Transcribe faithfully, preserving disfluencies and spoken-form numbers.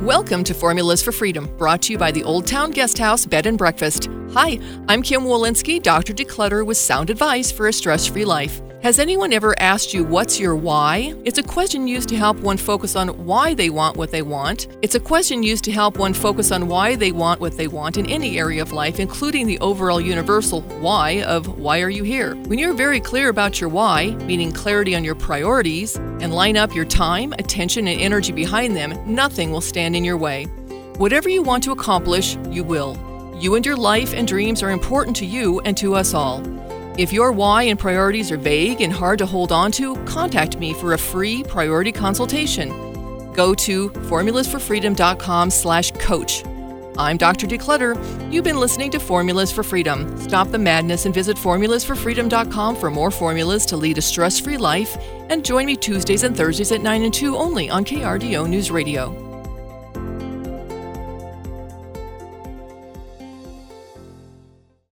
Welcome to Formulas for Freedom, brought to you by the Old Town Guesthouse Bed and Breakfast. Hi, I'm Kim Wolinski, Doctor Declutter, with sound advice for a stress-free life. Has anyone ever asked you what's your why? It's a question used to help one focus on why they want what they want. It's a question used to help one focus on why they want what they want in any area of life, including the overall universal why of why are you here? When you're very clear about your why, meaning clarity on your priorities, and line up your time, attention, and energy behind them, nothing will stand in your way. Whatever you want to accomplish, you will. You and your life and dreams are important to you and to us all. If your why and priorities are vague and hard to hold on to, contact me for a free priority consultation. Go to formulas for freedom dot com slash coach. I'm Doctor Declutter. You've been listening to Formulas for Freedom. Stop the madness and visit formulas for freedom dot com for more formulas to lead a stress-free life. And join me Tuesdays and Thursdays at nine and two only on K R D O News Radio.